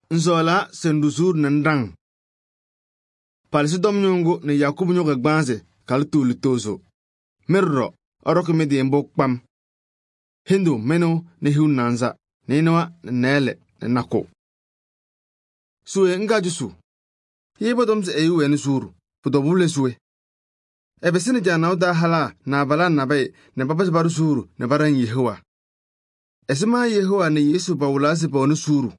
nzola sendusur nandang. Palisi domnyongo ne Yakubu nyoga gbanze kaltu litozo. Mirro, oroke medi mbok pam. Hindu meno ne hiu nanza, nenewa nele nako. Suwe nga jusu. Yebo domse eyu ene suru, pudobule suwe. Ebe sini janau da hala na bala na bay ne babas baru suru ne baran Yehowa. Esima Yehowa ne Yesu bawulasi bawnu suru.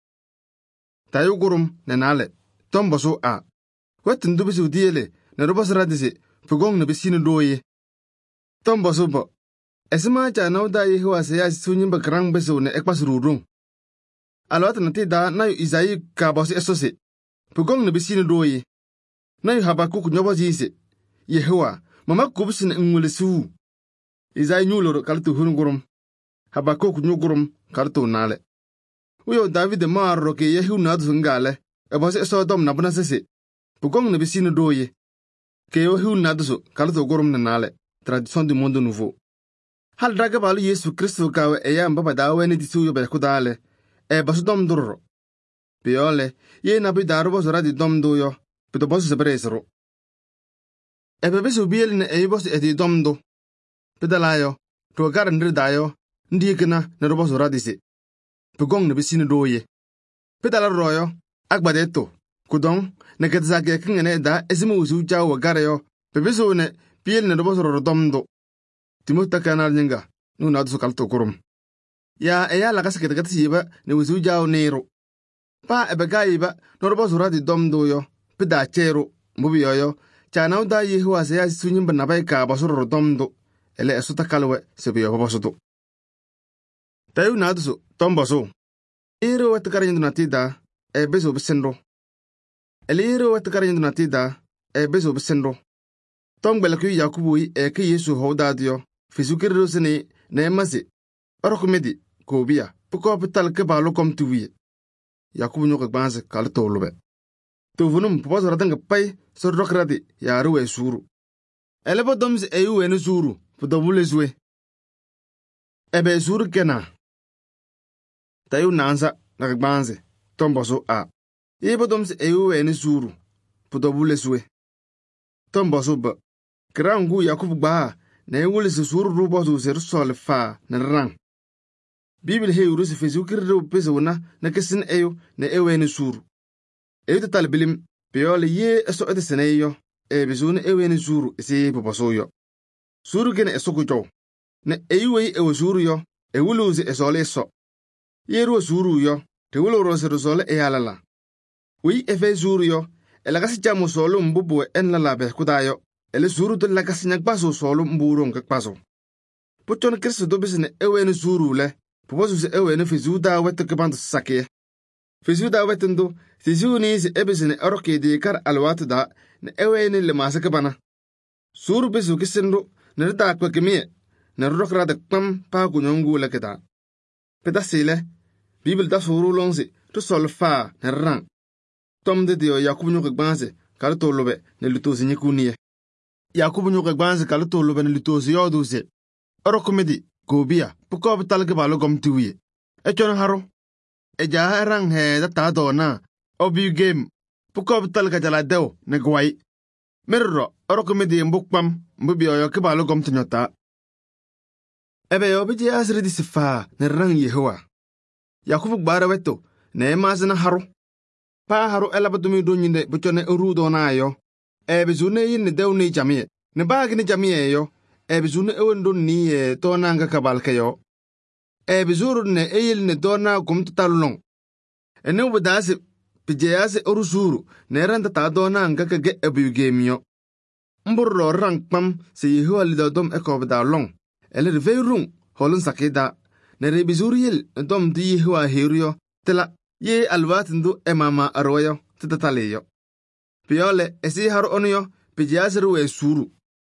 Tayu gurum ne nale, tomboso a. Wetin dubisi udiyele ne robos radisi, pugong ne bisini doye. Tomboso bo. Esima janau da Yehowa se ya sunyimba krang beso ne ekpas rurung. Alwata na ti da nayu Isayi kabosi esose. Pugong ne bisini doye. Nayu Habakuk nyobo jise. Yehowa, mama kubisi ne ngulisiu. Isayi nyuloro kaltu hungurum. Habakuk nyugurum kaltu nale. Uyo David marro ke Yehu nadu ngale. Ebosi esodom na buna sese. Pugong ne bisini doye. Ke Yehu nadu kaltu gurum ne nale. Tradition du monde nouveau. Hal draga balu Yesu Kristo kawe eya mbaba dawe ni disuyo be kudale. Basu dom durro. Piole, ye nabi darubo zora di dom duyo. Pito bosu sebresero. Besu biel ne bosu edi dom do. Pidalayo. To gar ndri dayo. Ndikina ne robo zora disi. Pugong ne bisini doye. Pidala royo. Akbadeto. Kudong. Ne ketzake kingene da esimu usu jawo gareyo. Besu ne biel ne robo zora dom do. Timota kanal nyinga. Nuna adu kalto kurum. Ya eya lakas ketekati yiba ne usu jawo nero. Pa ebega yiba norbo zura di dom doyo. Pida chero. Mbubi yoyo. Chanau da Yehowa se ya sunyimba nabai ka basuro dom do. Ele esuta kalwe sebe yo babosudo. Tayu naduso tomboso. Iro wetakara yindu natida beso bisendo. Ele iro wetakara yindu natida beso bisendo. Tom belku Yakubu ke Yesu hodadio. Fisukiro sene ne masi. Orokumedi kobia. Puko pital ke balo kom tuwi. Yakubu nyoka gbanze kalto lube. Tuvunum pupo zoradanga pay sorrokradi yaru we suru. Elebo doms eyu enu suru pudobule zwe. Ebe suru kena. Tayu nansa nagbanze tomboso a. Ebo doms eyu enu suru pudobule zwe. Tomboso ba. Krangu Yakubu gba ne wule suru rubo zu ser sol fa na rang. Bibil he urus Fisukiro pesona na kesin eyo ne ewe enu suru. Eyo tal bilim piole ye eso eteseneyo bezone ewe enu suru ese poposo yo. Suru gene eso kujo. Ne ewe ewe suru yo ewuluzi esole eso. Yeru suru yo te wulo rose sole alala. Wi efe suru yo elagasi jamu solo mbubu en la labe kudayo. Ele suru to lagasi nyakbaso solo mburo ngakbaso. Puchon Kristo dobisene ewe enu suru le. Poposu se ewe ne fizu da wete kebandu sake. Fizu da wetendo, fizu ni se ebisene oroke de kar alwatu da, ne ewe ne le masa kebana. Suru bisu kisendo, ne da kwa kemie, ne rokra da kpam pa kunyongu lekeda. Peda sile, Bibil da suru lonsi, tu sol fa ne rang. Tom de dio Yakubu nyoke gbanse, kalito lobe ne lutosi nyekunie. Yakubu nyoke gbanse kalito lobe ne lutosi yoduse. Orokomedi. Gobia, puko bital ke balo gom tuwi. Chon haro. Ja rang he da ta do na. Obi game. Puko bital ka jala deo ne gwai. Merro, oroko medi mbukpam, mbubi oyo ke balo gom tinyota. Ebe obi je asri di sifa ne rang Yehowa. Yakubu gbara weto, ne mazina haro. Pa haro elabadumi do nyinde buchone uru do na yo. Ebe zune yin ne deo ni jamie. Ne bagi ni jamie yo. Ebizune ewendo ni tona nga kabalka yo. Ebizuru ne eyil ne tona kumtu talong. Ene ubadase pijeyase orusuru ne ranta ta dona nga kage ebugemiyo. Mburo rang pam se Yehowa lidodom ekobda long. Ele riveirung holun sakeda. Ne rebizuru yil dom di Yehowa hiruyo. Tela ye alwatindu emama arroyo titataleyo. Piole esi har onyo pijeyase ruwe suru.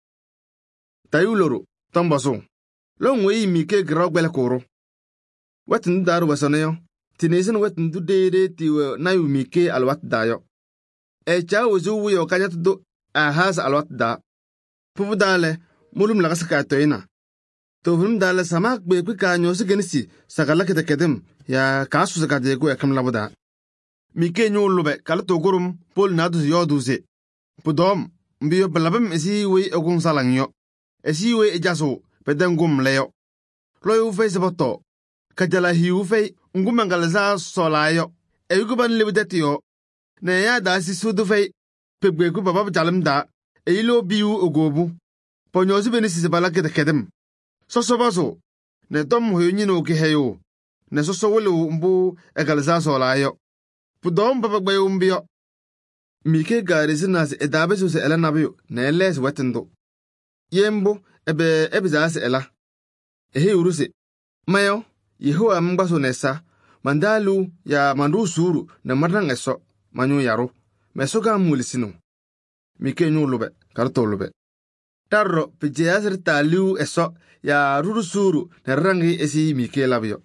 Tayuloro, tomboso. Long way mike grogbel koro. Wetin daru wasoneyo. Tinesen wetin du dede tiwe nayu mike alwat dayo. Cha wuzu wuyo kanyat do ahas alwat da. Pupu dale, mulum lagas katoina. Tovum dale samak be kwika nyosi genisi sakala kedem ya kasu sakadego ekam labuda. Mike nyulube kala togurum pol nadus yoduse. Pudom mbiyo balabem esi we ogun salangyo. Esi we ejaso pedengum leyo. Loyu fe sabato. Kajala hiu fe ngumangalza solayo. Eyuguban libidetio. Ne ya da si sudu fe pegbeku baba jalim da. Eyilo biu ogobu. Ponyosi benisi sebala kedem. Sosobaso. Ne tom huyunyino kiheyo. Ne soso wulu mbu egalza solayo. Pudom baba gbayo umbiyo. Mike garisi nasi edabe suse ela nabiyo na eles wetendo. Yembo ebe zase ela. Ehe uruse. Mayo, Yehowa mbaso nesa. Mandalu ya mandu suru na marang eso. Manyu yaro. Mesoga mulisino. Mike nyulube, kartolube. Tarro pijeasir taliu eso ya ruru suru na rangi esi Mike labiyo.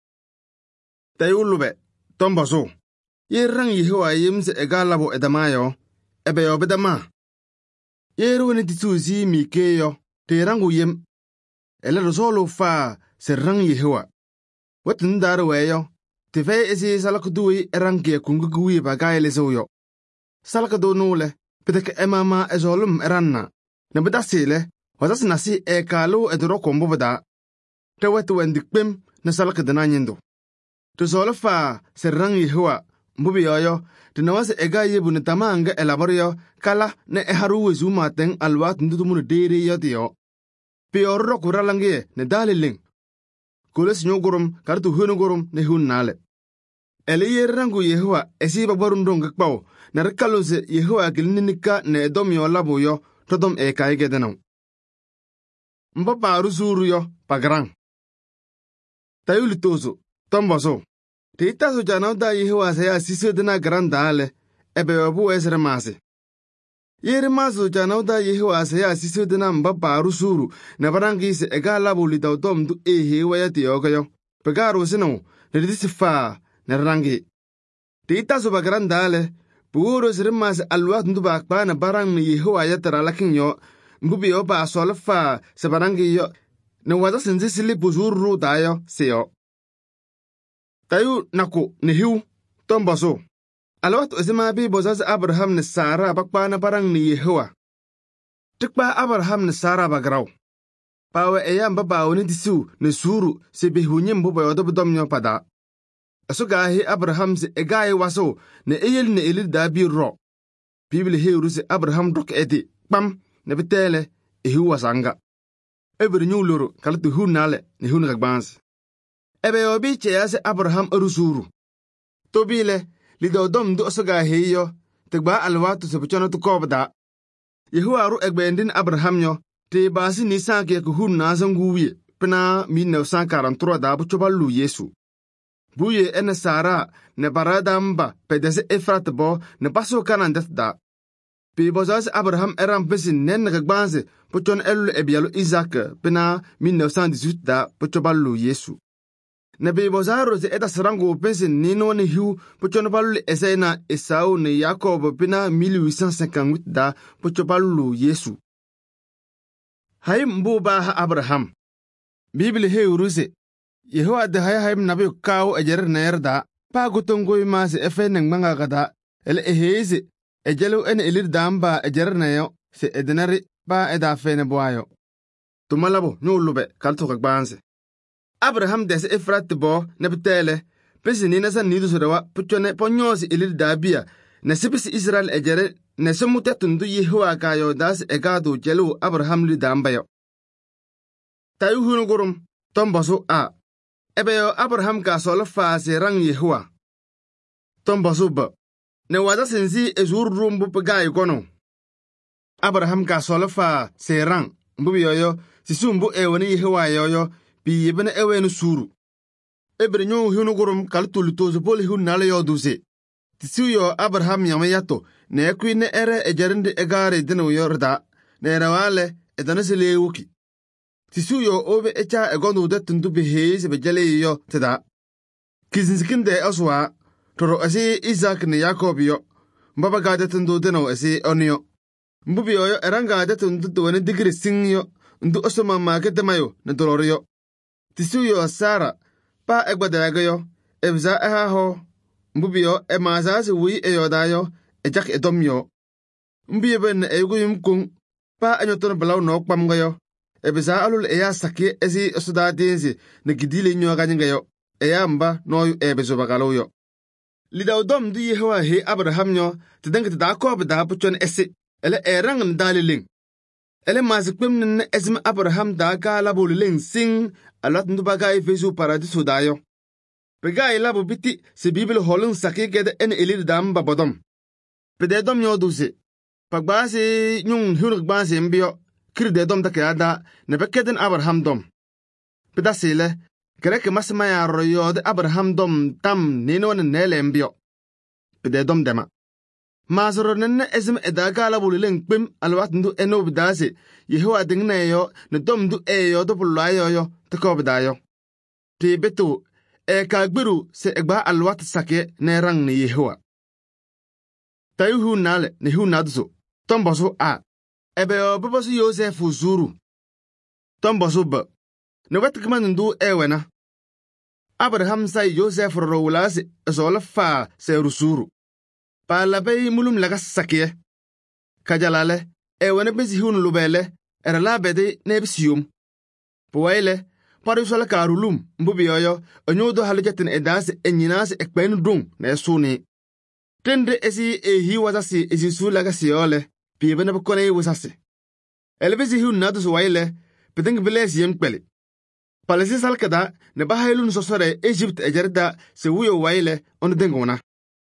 Tayulube, tombaso. Ye rang Yehowa yemse egalabo edamayo, ebe yo bedama. Ye ruwene tisuzi Mike yo, te rangu yem. Ele rosolo fa se rang Yehowa. Wetin darweyo, te fe esi salakudui erangie kungugui bagay leso yo. Salakado nule, pitake emama ezolum eranna. Nebedasile, watas nasi kalu edro kombo beda. Te wetu wendikpem na salakadana nyendo. Te solo fa se rang Yehowa. Mbubi yoyo, tinawase ega yebu ne tamanga elaborio, kala ne eharu wezu mateng alwat ndutumunu diri yotiyo. Piorro kuralangie ne daliling. Kule sinyogurum, kartu hunugurum ne hunnale. Ele yerangu Yehowa, esi babarundong kpao, ne rekaluse Yehowa kilininika ne edomyo labo yo, todom eka egedenau. Mbapa arusuru yo, pagrang. Tayulitoso, tombaso. Tita so janauda Yehowa saya siso dena grandale, ebe wabu esre masi. Yere maso janauda Yehowa saya siso dena mbapa arusuru, na barangi se ega labu lidautom du Yehowa yati yogayo. Pegaro sino, nedisi fa, nerangi. Tita so bagrandale, puro esre masi alwat ndu bakpa na barang ni Yehowa yatara lakin yo, mbubi yo ba asola fa, se barangi yo, ne wada senzi sili puzuru dayo, seyo. Tayu nako ni hiu tombaso. Alawat osima bi bozaz Abraham ni Sara bakpa na parang ni Yehowa. Tikpa Abraham ni Sara bagraw. Pawe eyam babaw ni disu ni suru si bihunyim bubo yodobdom nyo pada. Asugahi Abraham si egaye waso ni eyel ni elid da bi ro. Bibli hiuru si Abraham dok edi pam ne bitele ihu wasanga. Ebri nyuluru kalatu hu nale ni hu nagbansi. Ebe obi cheyase Abraham arusuru. Tobile, lidodom du osoga heyo, tegba alwatu sepuchono tukobda. Yehowa aru egbendin Abraham yo, te basi nisan ke kuhun nasan guwie, pena 1943 da buchobalu Yesu. Buye ene Sara, ne baradamba, pedese Efrat bo, ne baso kanandet da. Pi bozase Abraham eram pesin nen gagbanse, puchon elu ebialo Isaac, pena 1918 da buchobalu Yesu. Ne bibozaro se eta sarango pensi nino ni hiu puchonopalu esena Esau ne Jacob pina 1858 da puchopalu Yesu. Haim mbuba ha Abraham. Bibli he uruse. Yehowa de haim nabi kawo ejer nerda. Pa gutongo imase efeneng manga gada. Ele eheze ejelu ene elir damba ejer neyo se edenari pa eda fene boayo. Tumalabo nyulube kalto kakbanse. Abraham desi Efrat bo nebitele, pesi nina san nidu surewa puchone ponyosi ilir dabia, nesipisi Israel ejere, nesemuta tundu Yehowa kayo das egadu jelu Abraham li dambayo. Tayu hunugurum, tombasu a. Ebeyo Abraham ka solo faasi rang Yehowa. Tombasu ba. Ne wada sensi ezur rumbu pegayi kono. Abraham ka solo fa se rang, mbubi yoyo, sisumbu ewani Yehowa yoyo, pi yebene ewenu suru. Ebre nyo hunugurum kaltulu tozo poli hun nale yo duse. Tisuyo Abraham yamayato, ne ekwi ne ere ejerende egare dino yorda, ne rawale edanesile wuki. Tisuyo obe echa egondu detundu beheze bejale yo teda. Kizinsikinde aswa, toro esi Isaac ne Jacob yo, mbaba gade tundu dino esi onyo. Mbubi yo eranga detundu duwane digri sing yo, ndu osoma makete mayo ne doloro yo. Tisuyo Sara, pa egbadaga yo, ebza eha ho, mbubio maazasi wi eyodayo jak edomyo mbieben eguyum kung pa anyoton balaw no kpamgayo ebisa alul eya saki esi osudadinsi ne gidile nyo ganyengayo eya mba noyu ebezo bagaloyo lidaw dom du yehowa he Abraham nyo tideng da ko da puchon esi ele erang ndaliling ele mazikpem ne ezim Abraham da ka labuling sing alat ndu bagay fesu paradiso dayo pegay labu biti se bible holun saki gede en elir dam babodom pede dom nyo dusi pagbasi nyung hunuk gbasi mbio kirde dom takada ne bekeden Abraham dom pedasile kereke masma ya royo de Abraham dom tam nino ne nele mbio pede dom dema mazoro nenne ezim edaga la bulileng pim alwat ndu eno bidasi yehowa dingne yo ne dom du eyo do pulayo yo teko bidayo ti betu kagbiru se egba alwat sake ne rang ne yehowa tayuhu nale ne hu nadso tomboso a ebe oboboso Joseph zuru tomboso ba ne wetkman ndu ewena Abraham sai Joseph rowlasi zolfa se rusuru palabay mulum laga sakiye kajalale ewena bezi hun lubele erala bede nebisium poile parisol karulum mbubiyoyo onyodo halijatin edase enyinase ekpen dung na suni tende esi ehi wasasi esi sulaga siole pibena bokone wasasi elbezi hun nadu waile pedeng beles yempeli palesi salkada ne bahailun sosore Egypt ejerda se wuyo waile on dengona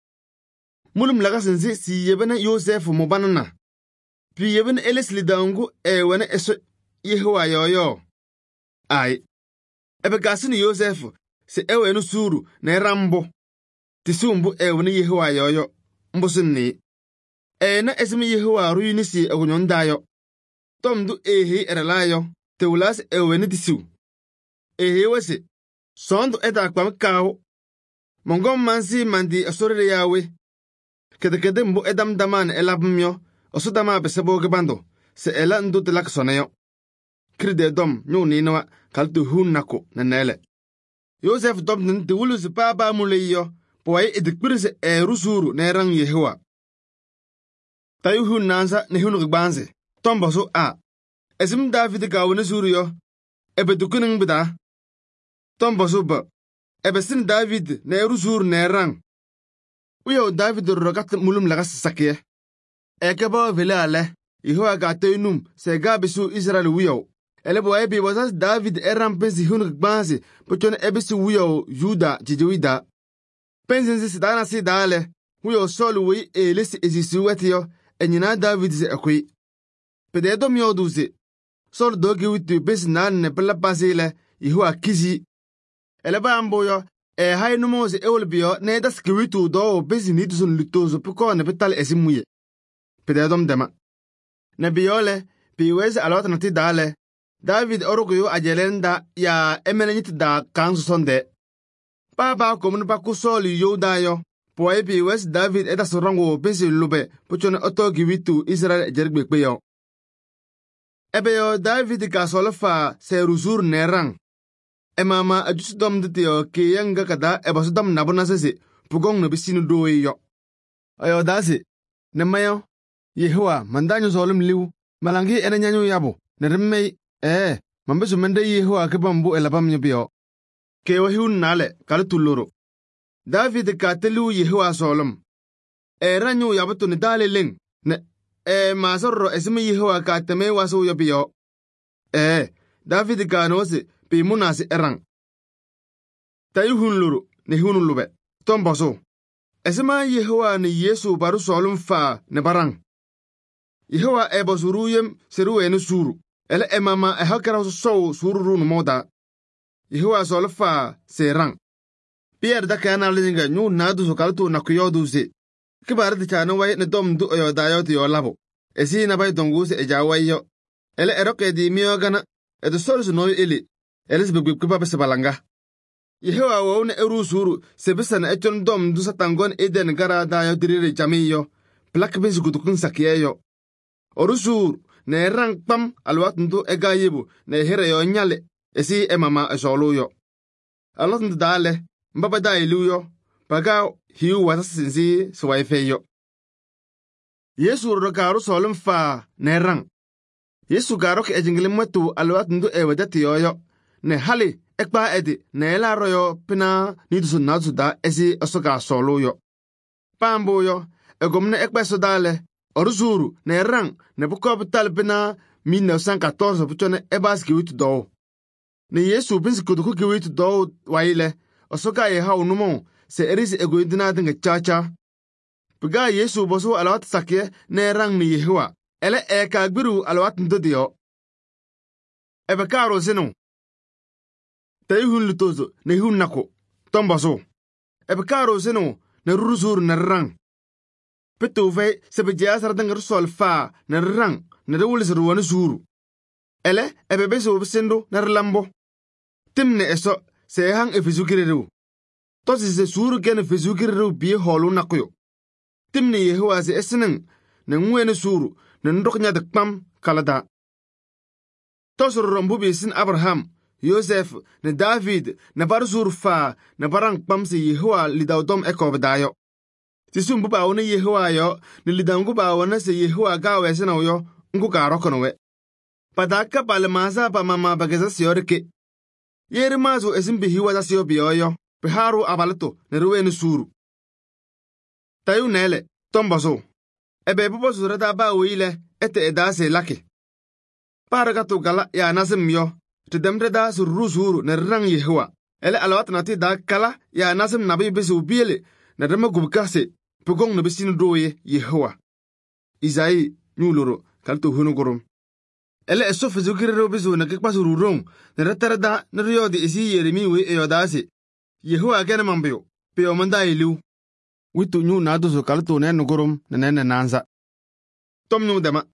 mulum laga sensi si yebena Joseph mobanana pi yebena elesli dangu ewena eso yehowa yoyo ai ebe gasini Joseph se ewenu suru na rambo tisumbu ewena yehowa yoyo mbusinni ena esimi yehowa ruyini si egunyondayo tomdu ehi eralayo teulas ewenu disu ehi wese sondu eda kwam kawo mongom mansi mandi asorere yawe kede mbu edam daman elabmyo osudama besebo gebando se ela ndu telak soneyo kride dom nyu ninwa kaltu hunako nanele Joseph dom nti wulus papa muleyo poy edikpirse rusuru nerang yehowa tayu hunansa ne hunu gbanze tomboso a esim David gawne suriyo ebe dukuning bida tomboso ba ebe sin David ne rusuru nerang uyo David rogat mulum lagas sakiye ekebo vele ale yehowa gatenum se gabisu Israel uyo elebo ebi wasas David eram pensi hun gbanse pochon ebisu uyo Juda jijuida pensi sidana si dale uyo solu wi elisi ezisi wetiyo enyina David se akui pededo myoduze sol dogi witu bes nan ne pela pasile yehowa kizi eleba amboyo hay numo se ewolbio ne das kiwitu do besi nidsun lutozo puko ne betal esimuye pededom dema ne biole piwes alot nati dale David orogoyo ajelenda ya emelenit da kansu sonde baba komun bakusoli yodayo poe piwes David eda sorango besi lube puchone oto kiwitu Israel jergbekpeyo ebeyo David gasolfa se rusur nerang emama ajusdom ditio kiyanga kada ebasudam nabonasese pugong no bisinu doyo ayo dasi nemayo yehowa mandanyo zolum liu malangi enanyanyo yabo neremmei mambesu mende yehowa kebambu elabam nyobio kewa hiun nale kaltuloro David katelu yehowa solum ranyo yabato ne dale ling ne masarro esime yehowa kateme waso yobio David kanose pi munasi erang tayu hunluru ne hunulube tomboso esema yehowa ni Yesu baru solum fa ne barang yehowa ebosuruyem seruenu suru ele emama ehakara so sururu no moda yehowa solfa serang Pierre da kana linga nyu nadu so kaltu nakuyodu se kibar de chana way ne dom du yo dayo yo labo esi na bay donguse ejawayo ele eroke di miogana edo solus no eli eles begbe se balanga yehowa wo ne erusuru sebisa na eton dom du satangon eden gara dayo dirire jamiyo plak bezu kutukun sakiyo orusur ne rang pam alwat ndu egayibu ne hereyo nyale esi emama esoluyo alot ndu dale mbaba dailuyo paga hiu wata sinsi suwai feyo. Yesu rogaru solum fa nerang. Yesu garo ke ejinglim matu alwat ndu ewedati yoyo. Ne hali ekpa edi ne la royo pina nidusu nadusu da esi osoga solo yo. Pambo yo egomne ekpa sodale oruzuru ne rang ne bukob tal pina 1914 puchone ebas giwitu do. Ne Yesu pinsi kuduku giwitu do waile osoga ye ha unumo se erisi egoidina dinga chacha. Piga Yesu bosu alawat sakye ne rang ni Yehowa. Ele eka gbiru alawat ndodio. Ebe karo zeno. Te ihun lutozo ne ihun nako. Tombaso. Ebe karo zeno ne ruruzur ne rang. Pitu vei sebe jazar dengar sol fa ne rang ne dewulis ruwane zuru. Ele ebe beso obsendo ne lambo. Timne eso se hang efizukiriru. Tosi se suru gene efizukiriru biye holu nakoyo. Timne Yehowa se esenen ne ngwene suru ne ndoknya de kpam kalada. Tosuru rombu bisin Abraham, Joseph, ne David, ne bar suru fa, ne barang kpam se Yehowa lidaudom ekobedayo. Tisum buba wone Yehowa yo, ne lidangu ba wone se Yehowa gawe sena yo, ngu garokonowe. Padaka pale maza pa mama bageza siyorike. Yeri mazu esimbi hiwa za siyo biyoyo, piharu abalato ne ruwene suru. Tayu nele, tombaso. Ebe bubo surada ba wile, ete edase lake. Paragato gala ya nasim yo, te demreda surru suru ne rang Yehowa. Ele alawat nati da kala ya nasim nabi bisu biele, ne dema gubkase, pugong ne bisinu doye Yehowa. Izai, nyuluro, kaltu hunugurum. Ele eso fizukiriro bisu ne kikpa sururong, ne retarada ne riyodi isi Yeremi we eyodase. Yehowa gene mambio, peo manda ilu. Witu nyu nadu so kaltu ne nugurum ne nanza. Tom nu dema.